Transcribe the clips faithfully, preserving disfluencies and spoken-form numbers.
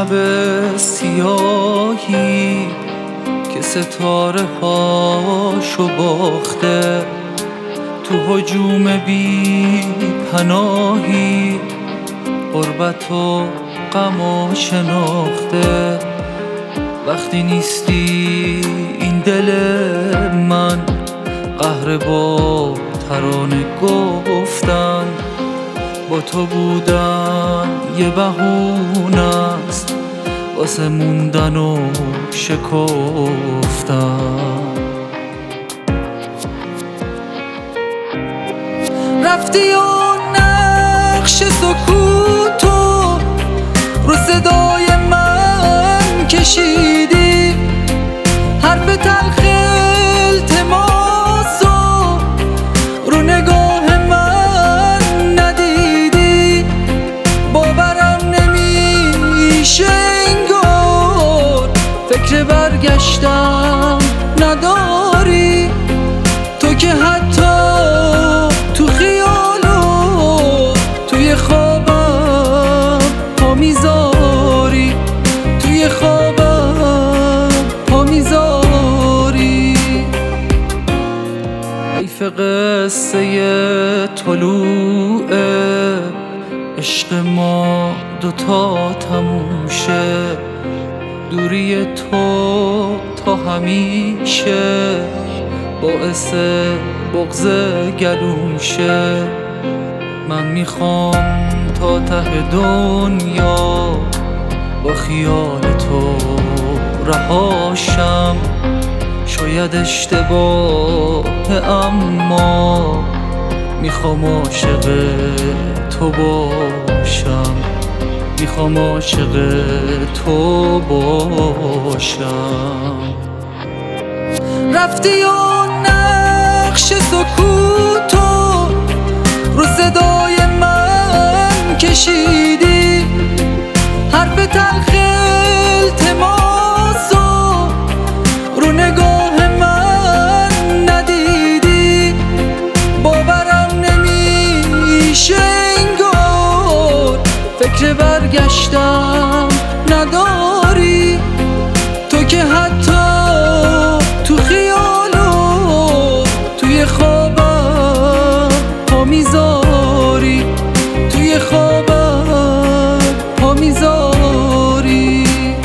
شب سیاهی که ستاره هاشو باخته، تو هجوم بی پناهی غربت و غم و شناخته. وقتی نیستی این دل من قهر با ترانه گفتن، با تو بودن یه بهونه است واسه موندن و شکفتن. رفتی و نقش سکوتو رو صدای من کشیدی، حرف تلخ التماسو رو نگاه من ندیدی. باورم نمیشه انگار فکر برگشتم نداری، تو که حتی تو خیالو توی خوابم پا میذاری، توی خوابم پا میذاری. حیف قصه طلوع عشق ما دوتا تموم شه، دوری تو تا همیشه باعث بغض گلوم شه. من میخوام تا ته دنیا با خیال تو رهاشم، شاید اشتباه اما میخوام عاشق تو باشم، میخوام عاشق تو باشم. رفتی و نقش سکوتو رو صدای من کشیدی، حرف تلخ التماسو رو نگاه من ندیدی. باورم نمیشه انگار فکر برگشتم نداری، تو که حتی تو خیالو توی خوابم پا میذاری، توی خوابم پا میذاری.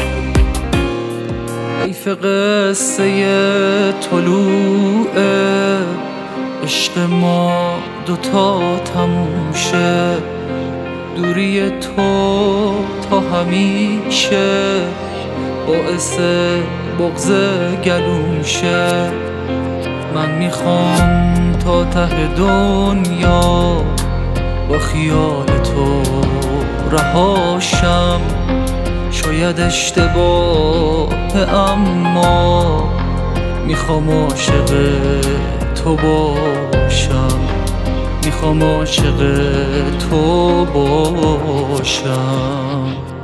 حیف قصه طلوع عشق ما دوتا تموم شه، دوری تو تا همیشه باعث بغض گلوم شه. من میخوام تا ته دنیا با خیال تو رهاشم، شاید اشتباه اما میخوام عاشق تو باشم، میخوام عاشق تو باشم.